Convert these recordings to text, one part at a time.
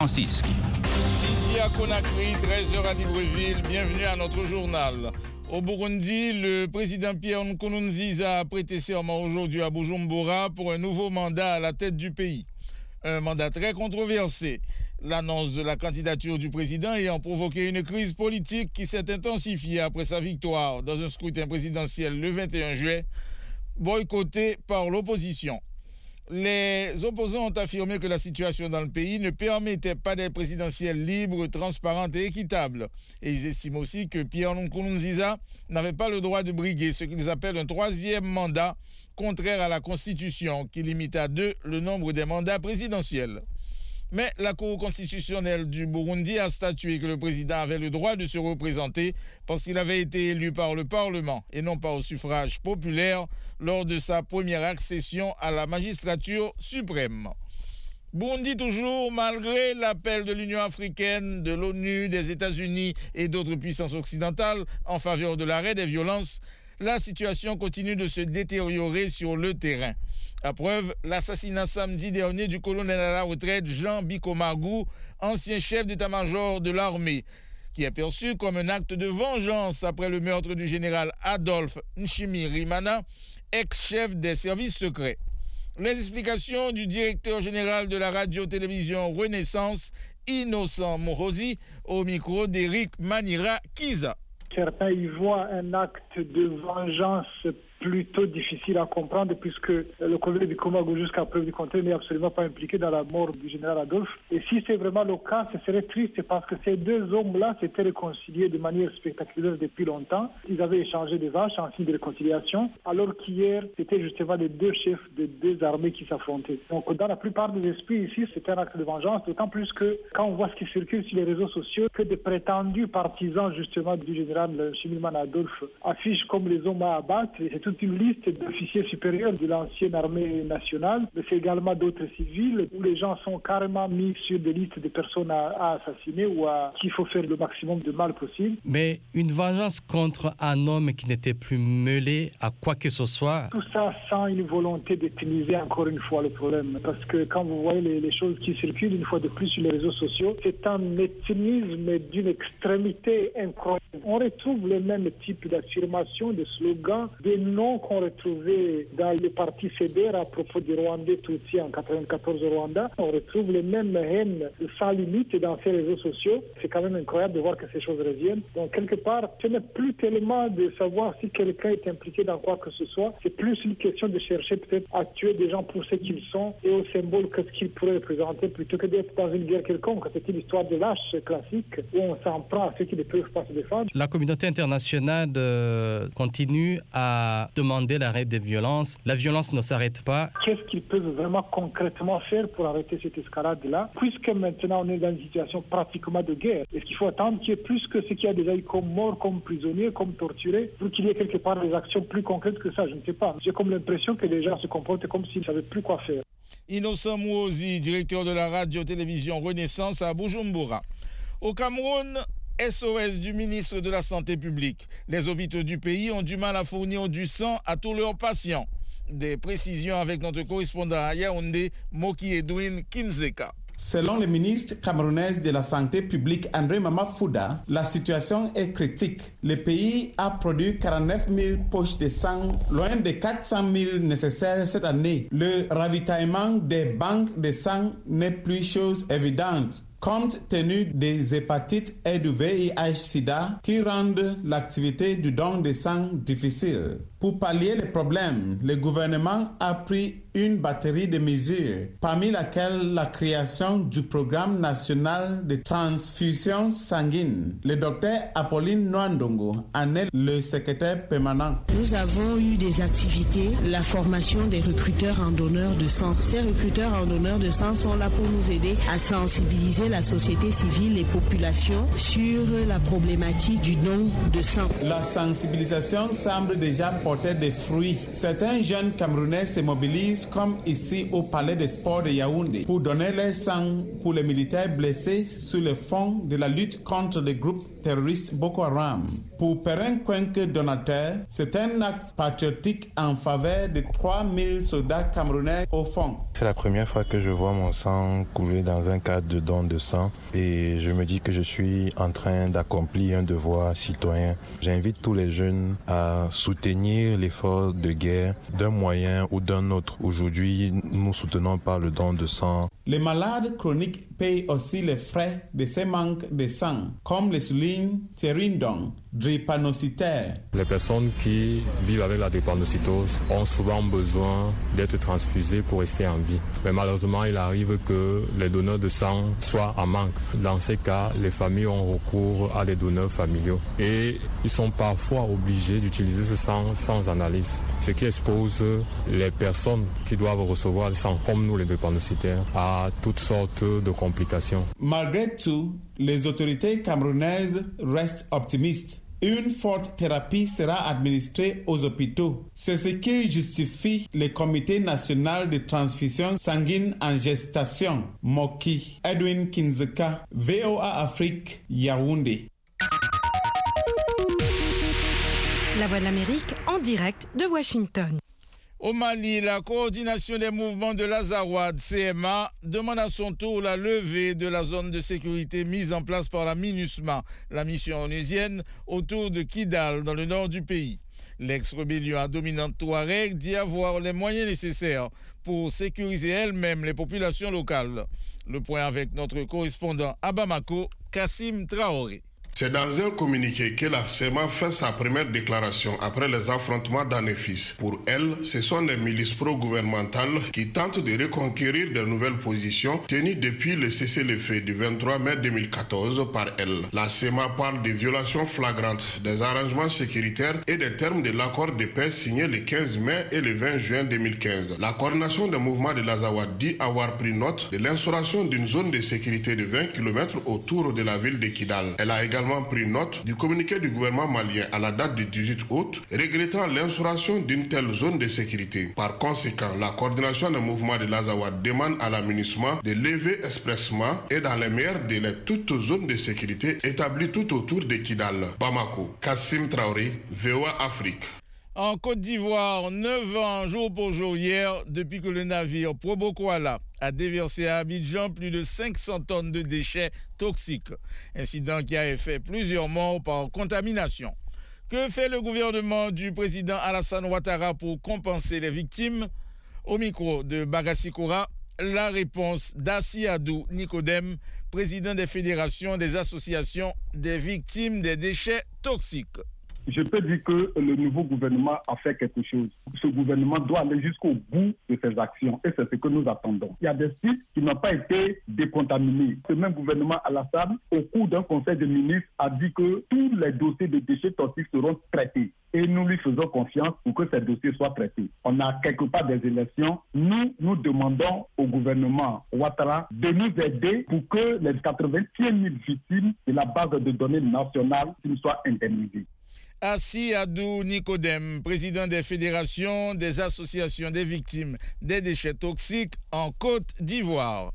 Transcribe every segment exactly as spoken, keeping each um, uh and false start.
Francisque. Midi à Conakry, treize heures à Libreville. Bienvenue à notre journal. Au Burundi, le président Pierre Nkurunziza a prêté serment aujourd'hui à Bujumbura pour un nouveau mandat à la tête du pays. Un mandat très controversé. L'annonce de la candidature du président ayant provoqué une crise politique qui s'est intensifiée après sa victoire dans un scrutin présidentiel le vingt et un juillet, boycotté par l'opposition. Les opposants ont affirmé que la situation dans le pays ne permettait pas des présidentielles libres, transparentes et équitables. Et ils estiment aussi que Pierre Nkurunziza n'avait pas le droit de briguer ce qu'ils appellent un troisième mandat, contraire à la Constitution, qui limite à deux le nombre des mandats présidentiels. Mais la Cour constitutionnelle du Burundi a statué que le président avait le droit de se représenter parce qu'il avait été élu par le Parlement et non pas au suffrage populaire lors de sa première accession à la magistrature suprême. Burundi toujours, malgré l'appel de l'Union africaine, de l'ONU, des États-Unis et d'autres puissances occidentales en faveur de l'arrêt des violences, la situation continue de se détériorer sur le terrain. À preuve, l'assassinat samedi dernier du colonel à la retraite Jean Bikomagu, ancien chef d'état-major de l'armée, qui est perçu comme un acte de vengeance après le meurtre du général Adolphe Nshimirimana, ex-chef des services secrets. Les explications du directeur général de la radio-télévision Renaissance, Innocent Morosi, au micro d'Éric Manira Kiza. Certains y voient un acte de vengeance plutôt difficile à comprendre puisque le colonel Bikomagu jusqu'à preuve du contraire n'est absolument pas impliqué dans la mort du général Adolphe. Et si c'est vraiment le cas, ce serait triste parce que ces deux hommes-là s'étaient réconciliés de manière spectaculaire depuis longtemps. Ils avaient échangé des vaches en signe de réconciliation, alors qu'hier, c'était justement les deux chefs des deux armées qui s'affrontaient. Donc dans la plupart des esprits ici, c'était un acte de vengeance, d'autant plus que quand on voit ce qui circule sur les réseaux sociaux, que des prétendus partisans justement du général Nshimirimana Adolphe affichent comme les hommes à abattre. Et c'est tout une liste d'officiers supérieurs de l'ancienne armée nationale, mais c'est également d'autres civils où les gens sont carrément mis sur des listes de personnes à, à assassiner ou à qui il faut faire le maximum de mal possible. Mais une vengeance contre un homme qui n'était plus mêlé à quoi que ce soit. Tout ça sans une volonté d'optimiser encore une fois le problème. Parce que quand vous voyez les, les choses qui circulent une fois de plus sur les réseaux sociaux, c'est un ethnisme d'une extrémité incroyable. On retrouve le même type d'affirmation, de slogans, des noms qu'on retrouvait dans le parti C D R à propos des Rwandais Tutsis en quatre-vingt-quatorze au Rwanda. On retrouve les mêmes haines sans limite dans ces réseaux sociaux. C'est quand même incroyable de voir que ces choses reviennent. Donc quelque part, ce n'est plus tellement de savoir si quelqu'un est impliqué dans quoi que ce soit. C'est plus une question de chercher peut-être à tuer des gens pour ce qu'ils sont et au symbole que ce qu'ils pourraient représenter plutôt que d'être dans une guerre quelconque. C'est une histoire de lâche classique où on s'en prend à ceux qui ne peuvent pas se défendre. La communauté internationale euh, continue à demander l'arrêt des violences. La violence ne s'arrête pas. Qu'est-ce qu'ils peuvent vraiment concrètement faire pour arrêter cette escalade-là, puisque maintenant on est dans une situation pratiquement de guerre? Est-ce qu'il faut attendre qu'il y ait plus que ce qu'il y a déjà eu comme morts, comme prisonniers, comme torturés, pour qu'il y ait quelque part des actions plus concrètes que ça? Je ne sais pas. J'ai comme l'impression que les gens se comportent comme s'ils ne savaient plus quoi faire. Innocent Mouozi, directeur de la radio-télévision Renaissance à Bujumbura. Au Cameroun, S O S du ministre de la Santé publique. Les hôpitaux du pays ont du mal à fournir du sang à tous leurs patients. Des précisions avec notre correspondant à Yaoundé, Moki Edwin Kinzeka. Selon le ministre camerounais de la Santé publique André Mamafouda, la situation est critique. Le pays a produit quarante-neuf mille poches de sang, loin des quatre cent mille nécessaires cette année. Le ravitaillement des banques de sang n'est plus chose évidente, compte tenu des hépatites et du V I H sida qui rendent l'activité du don de sang difficile. Pour pallier les problèmes, le gouvernement a pris une batterie de mesures, parmi laquelle la création du programme national de transfusion sanguine. Le docteur Apolline Nwandongo en est le secrétaire permanent. Nous avons eu des activités, la formation des recruteurs en donneurs de sang. Ces recruteurs en donneurs de sang sont là pour nous aider à sensibiliser la société civile et population sur la problématique du don de sang. La sensibilisation semble déjà apporter des fruits. Certains jeunes Camerounais se mobilisent comme ici au Palais des Sports de Yaoundé pour donner leur sang pour les militaires blessés sur le fond de la lutte contre les groupes terroristes Boko Haram. Pour Perrin Kwenke Donateur, c'est un acte patriotique en faveur de trois mille soldats camerounais au fond. C'est la première fois que je vois mon sang couler dans un cadre de don de sang et je me dis que je suis en train d'accomplir un devoir citoyen. J'invite tous les jeunes à soutenir l'effort de guerre d'un moyen ou d'un autre. Aujourd'hui, nous soutenons par le don de sang. Les malades chroniques payent aussi les frais de ces manques de sang, comme le souligne Thierry Ndong, drépanocytaire. Les personnes qui vivent avec la drépanocytose ont souvent besoin d'être transfusées pour rester en vie. Mais malheureusement, il arrive que les donneurs de sang soient en manque. Dans ces cas, les familles ont recours à des donneurs familiaux. Et ils sont parfois obligés d'utiliser ce sang sans analyse, ce qui expose les personnes qui doivent recevoir le sang, comme nous les drépanocytaires, à toutes sortes de complications. Malgré tout, les autorités camerounaises restent optimistes. Une forte thérapie sera administrée aux hôpitaux. C'est ce qui justifie le Comité national de transfusion sanguine en gestation, MOKI. Edwin Kinzeka, V O A Afrique, Yaoundé. La Voix de l'Amérique en direct de Washington. Au Mali, la coordination des mouvements de l'Azawad, C M A, demande à son tour la levée de la zone de sécurité mise en place par la MINUSMA, la mission onusienne, autour de Kidal, dans le nord du pays. L'ex-rébellion à dominante Touareg dit avoir les moyens nécessaires pour sécuriser elle-même les populations locales. Le point avec notre correspondant à Bamako, Kassim Traoré. C'est dans un communiqué que la C E M A fait sa première déclaration après les affrontements d'Anefis. Pour elle, ce sont des milices pro-gouvernementales qui tentent de reconquérir de nouvelles positions tenues depuis le cessez-le-feu du vingt-trois mai deux mille quatorze par elle. La C E M A parle de violations flagrantes des arrangements sécuritaires et des termes de l'accord de paix signé le quinze mai et le vingt juin deux mille quinze. La coordination des mouvements de l'Azawad dit avoir pris note de l'instauration d'une zone de sécurité de vingt kilomètres autour de la ville de Kidal. Elle a également pris note du communiqué du gouvernement malien à la date du dix-huit août, regrettant l'instauration d'une telle zone de sécurité. Par conséquent, la coordination des mouvements de l'Azawad demande à la MINUSMA de lever expressément et dans les meilleurs délais toute zone de sécurité établie tout autour de Kidal. Bamako, Kassim Traoré, V O A Afrique. En Côte d'Ivoire, neuf ans jour pour jour hier, depuis que le navire Probo Koala a déversé à Abidjan plus de cinq cents tonnes de déchets toxiques. Incident qui a fait plusieurs morts par contamination. Que fait le gouvernement du président Alassane Ouattara pour compenser les victimes? Au micro de Bagassi Koura, la réponse d'Assiadou Nicodème, président des fédérations des associations des victimes des déchets toxiques. Je peux dire que le nouveau gouvernement a fait quelque chose. Ce gouvernement doit aller jusqu'au bout de ses actions et c'est ce que nous attendons. Il y a des sites qui n'ont pas été décontaminés. Ce même gouvernement Alassane, au cours d'un conseil de ministres, a dit que tous les dossiers de déchets toxiques seront traités. Et nous lui faisons confiance pour que ces dossiers soient traités. On a quelque part des élections. Nous, nous demandons au gouvernement Ouattara de nous aider pour que les quatre-vingt-un mille victimes de la base de données nationale soient indemnisées. Assiadou Nicodème, président des fédérations des associations des victimes des déchets toxiques en Côte d'Ivoire.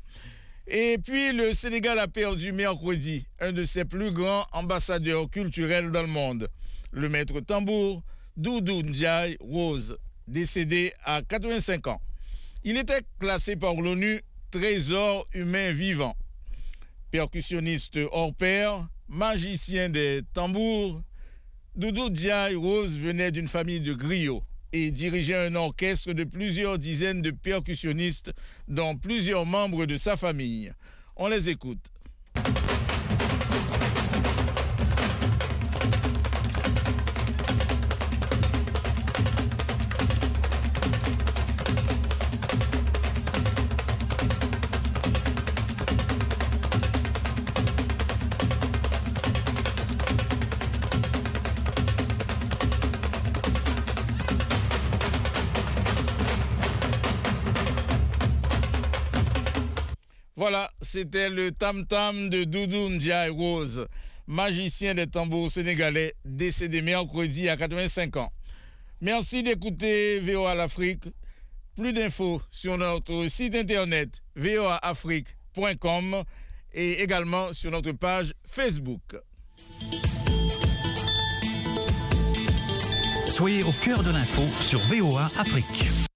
Et puis le Sénégal a perdu mercredi un de ses plus grands ambassadeurs culturels dans le monde, le maître tambour Doudou Ndiaye Rose, décédé à quatre-vingt-cinq ans. Il était classé par l'ONU trésor humain vivant. Percussionniste hors pair, magicien des tambours, Doudou Ndiaye Rose venait d'une famille de griots et dirigeait un orchestre de plusieurs dizaines de percussionnistes, dont plusieurs membres de sa famille. On les écoute. Voilà, c'était le tam-tam de Doudou Ndiaye Rose, magicien des tambours sénégalais, décédé mercredi à quatre-vingt-cinq ans. Merci d'écouter V O A l'Afrique. Plus d'infos sur notre site internet v o a afrique point com et également sur notre page Facebook. Soyez au cœur de l'info sur V O A Afrique.